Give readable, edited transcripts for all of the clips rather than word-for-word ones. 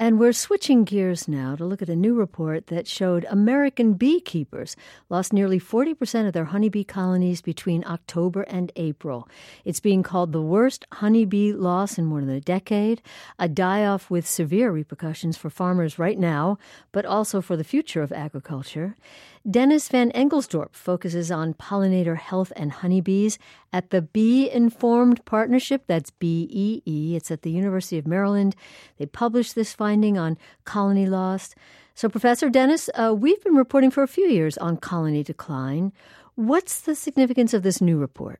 And we're switching gears now to look at a new report that showed American beekeepers lost nearly 40% of their honeybee colonies between October and April. It's being called the worst honeybee loss in more than a decade, a die-off with severe repercussions for farmers right now, but also for the future of agriculture. Dennis Van Engelsdorp focuses on pollinator health and honeybees at the Bee Informed Partnership. That's BEE. It's at the University of Maryland. They published this finding on colony loss. So, Professor Dennis, we've been reporting for a few years on colony decline. What's the significance of this new report?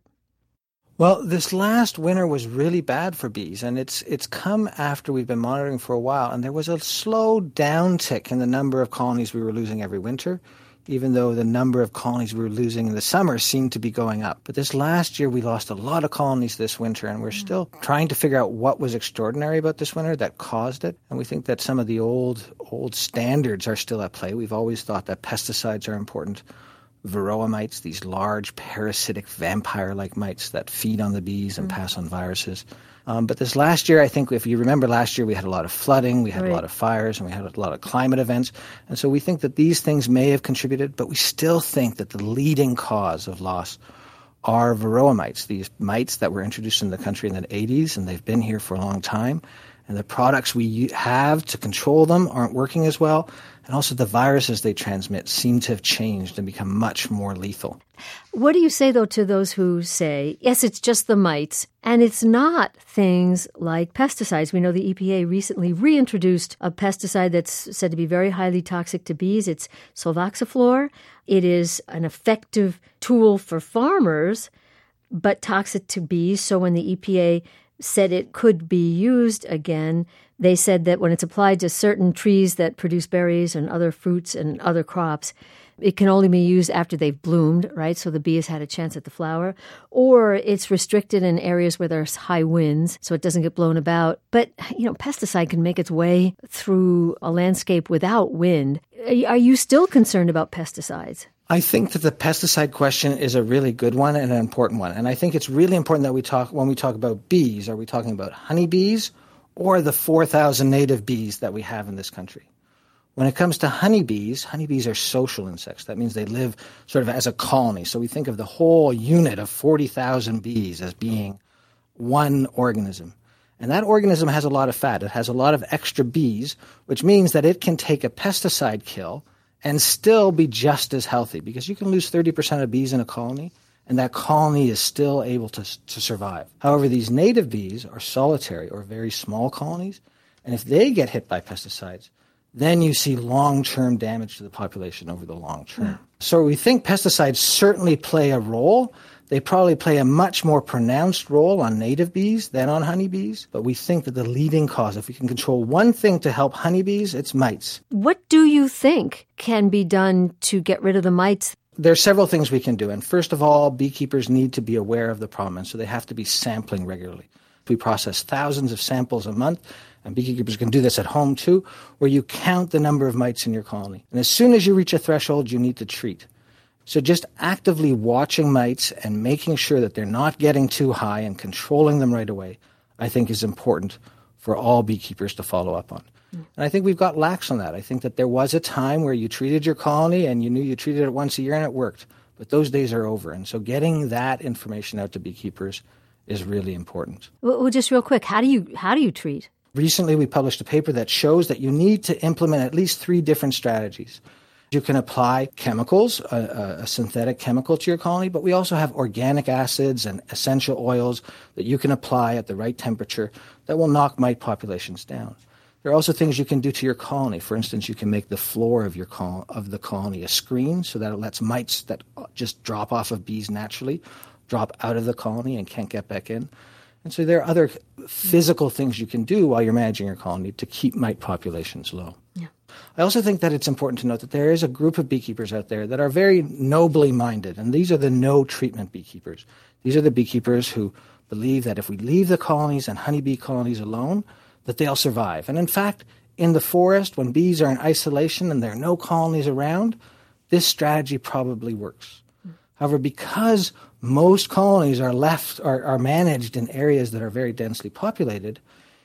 Well, this last winter was really bad for bees, and it's come after we've been monitoring for a while, and there was a slow downtick in the number of colonies we were losing every winter, even though the number of colonies we were losing in the summer seemed to be going up. But this last year, we lost a lot of colonies this winter, and we're still trying to figure out what was extraordinary about this winter that caused it. And we think that some of the old standards are still at play. We've always thought that pesticides are important. Varroa mites, these large parasitic vampire-like mites that feed on the bees and pass on viruses. But this last year, I think if you remember last year, we had a lot of flooding, we had a lot of fires, and we had a lot of climate events. And so we think that these things may have contributed, but we still think that the leading cause of loss are Varroa mites, these mites that were introduced in the country in the 80s, and they've been here for a long time. And the products we have to control them aren't working as well. And also the viruses they transmit seem to have changed and become much more lethal. What do you say, though, to those who say, yes, it's just the mites, and it's not things like pesticides? We know the EPA recently reintroduced a pesticide that's said to be very highly toxic to bees. It's sulfoxaflor. It is an effective tool for farmers, but toxic to bees. So when the EPA said it could be used again, they said that when it's applied to certain trees that produce berries and other fruits and other crops, it can only be used after they've bloomed, right? So the bee has had a chance at the flower. Or it's restricted in areas where there's high winds, so it doesn't get blown about. But, pesticide can make its way through a landscape without wind. Are you still concerned about pesticides? I think that the pesticide question is a really good one and an important one. And I think it's really important that when we talk about bees, are we talking about honeybees or the 4,000 native bees that we have in this country? When it comes to honeybees are social insects. That means they live sort of as a colony. So we think of the whole unit of 40,000 bees as being one organism. And that organism has a lot of fat. It has a lot of extra bees, which means that it can take a pesticide kill and still be just as healthy, because you can lose 30% of bees in a colony, and that colony is still able to survive. However, these native bees are solitary or very small colonies, and if they get hit by pesticides, then you see long-term damage to the population over the long term. So we think pesticides certainly play a role. They probably play a much more pronounced role on native bees than on honeybees, but we think that the leading cause, if we can control one thing to help honeybees, it's mites. What do you think can be done to get rid of the mites? There are several things we can do, and first of all, beekeepers need to be aware of the problem, and so they have to be sampling regularly. We process thousands of samples a month, and beekeepers can do this at home too, where you count the number of mites in your colony. And as soon as you reach a threshold, you need to treat. So just actively watching mites and making sure that they're not getting too high and controlling them right away, I think is important for all beekeepers to follow up on. And I think we've got lax on that. I think that there was a time where you treated your colony and you knew you treated it once a year and it worked. But those days are over. And so getting that information out to beekeepers is really important. Well, just real quick, how do you treat? Recently, we published a paper that shows that you need to implement at least 3 different strategies. You can apply chemicals, a synthetic chemical to your colony, but we also have organic acids and essential oils that you can apply at the right temperature that will knock mite populations down. There are also things you can do to your colony. For instance, you can make the floor of the colony a screen so that it lets mites that just drop off of bees naturally drop out of the colony and can't get back in. And so there are other physical things you can do while you're managing your colony to keep mite populations low. Yeah. I also think that it's important to note that there is a group of beekeepers out there that are very nobly minded, and these are the no-treatment beekeepers. These are the beekeepers who believe that if we leave the colonies and honeybee colonies alone, that they'll survive. And in fact, in the forest, when bees are in isolation and there are no colonies around, this strategy probably works. However, because most colonies are managed in areas that are very densely populated,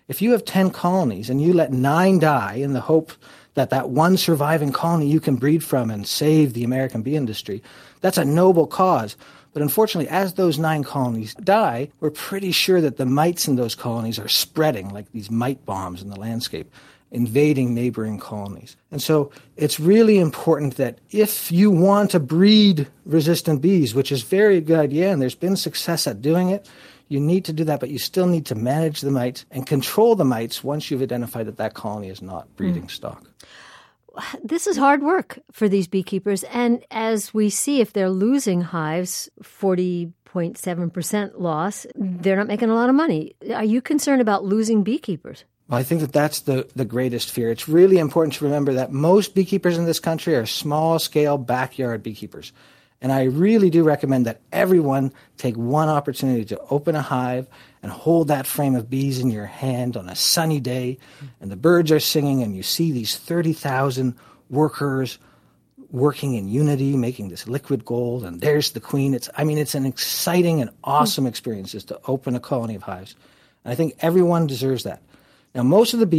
If you have 10 colonies and you let 9 die in the hope that that one surviving colony you can breed from and save the American bee industry, that's a noble cause. But unfortunately, as those 9 colonies die, we're pretty sure that the mites in those colonies are spreading like these mite bombs in the landscape, invading neighboring colonies. And so it's really important that if you want to breed resistant bees, which is a very good idea, and there's been success at doing it, you need to do that, but you still need to manage the mites and control the mites once you've identified that that colony is not breeding stock. This is hard work for these beekeepers. And as we see, if they're losing hives, 40.7% loss, they're not making a lot of money. Are you concerned about losing beekeepers? Well, I think that that's the greatest fear. It's really important to remember that most beekeepers in this country are small-scale backyard beekeepers. And I really do recommend that everyone take one opportunity to open a hive and hold that frame of bees in your hand on a sunny day, and the birds are singing, and you see these 30,000 workers working in unity, making this liquid gold, and there's the queen. It's an exciting and awesome experience just to open a colony of hives. And I think everyone deserves that. Now, most of the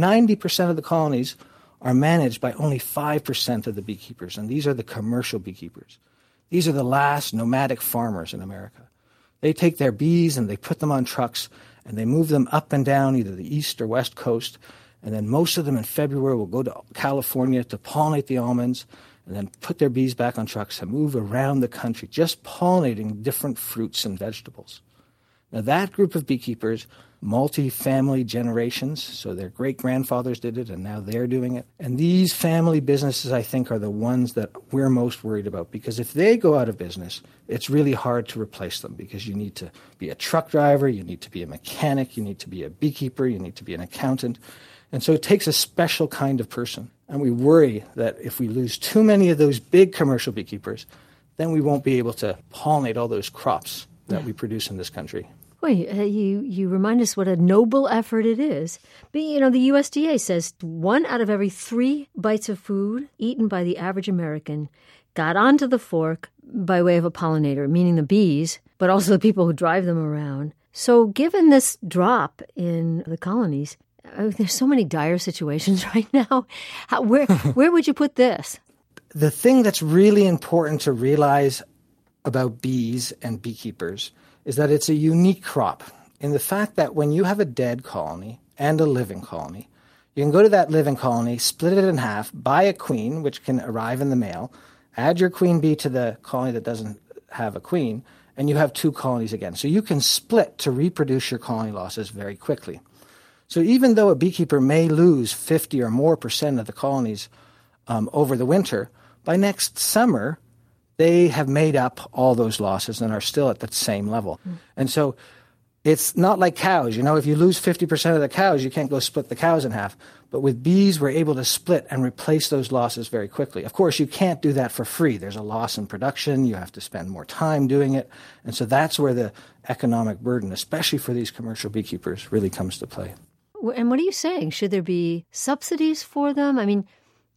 90% of the colonies are managed by only 5% of the beekeepers, and these are the commercial beekeepers. These are the last nomadic farmers in America. They take their bees and they put them on trucks and they move them up and down either the east or west coast. And then most of them in February will go to California to pollinate the almonds and then put their bees back on trucks and move around the country just pollinating different fruits and vegetables. Now that group of beekeepers, multi-family generations, so their great-grandfathers did it and now they're doing it. And these family businesses, I think, are the ones that we're most worried about, because if they go out of business, it's really hard to replace them, because you need to be a truck driver, you need to be a mechanic, you need to be a beekeeper, you need to be an accountant. And so it takes a special kind of person. And we worry that if we lose too many of those big commercial beekeepers, then we won't be able to pollinate all those crops that we produce in this country. Well, you remind us what a noble effort it is. But, the USDA says 1 out of every 3 bites of food eaten by the average American got onto the fork by way of a pollinator, meaning the bees, but also the people who drive them around. So given this drop in the colonies, there's so many dire situations right now. Where would you put this? The thing that's really important to realize about bees and beekeepers is that it's a unique crop in the fact that when you have a dead colony and a living colony, you can go to that living colony, split it in half, buy a queen, which can arrive in the mail, add your queen bee to the colony that doesn't have a queen, and you have 2 colonies again. So you can split to reproduce your colony losses very quickly. So even though a beekeeper may lose 50 or more % of the colonies over the winter, by next summer, they have made up all those losses and are still at that same level. And so it's not like cows. If you lose 50% of the cows, you can't go split the cows in half. But with bees, we're able to split and replace those losses very quickly. Of course, you can't do that for free. There's a loss in production. You have to spend more time doing it. And so that's where the economic burden, especially for these commercial beekeepers, really comes to play. And what are you saying? Should there be subsidies for them? I mean,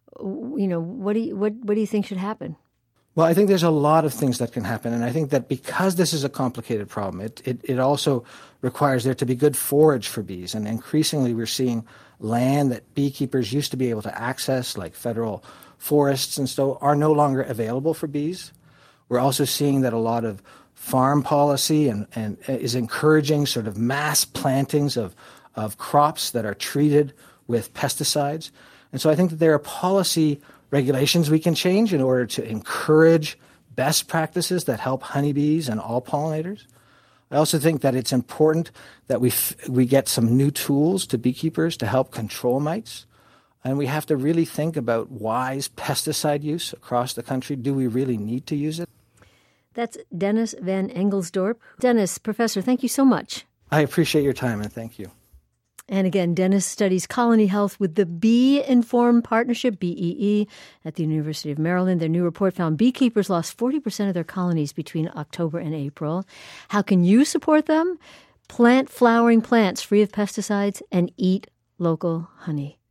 what do you think should happen? Well, I think there's a lot of things that can happen, and I think that because this is a complicated problem, it also requires there to be good forage for bees, and increasingly we're seeing land that beekeepers used to be able to access, like federal forests and so, are no longer available for bees. We're also seeing that a lot of farm policy and is encouraging sort of mass plantings of crops that are treated with pesticides. And so I think that there are policy regulations we can change in order to encourage best practices that help honeybees and all pollinators. I also think that it's important that we get some new tools to beekeepers to help control mites. And we have to really think about wise pesticide use across the country. Do we really need to use it? That's Dennis Van Engelsdorp. Dennis, Professor, thank you so much. I appreciate your time, and thank you. And again, Dennis studies colony health with the Bee Informed Partnership, BEE, at the University of Maryland. Their new report found beekeepers lost 40% of their colonies between October and April. How can you support them? Plant flowering plants free of pesticides and eat local honey.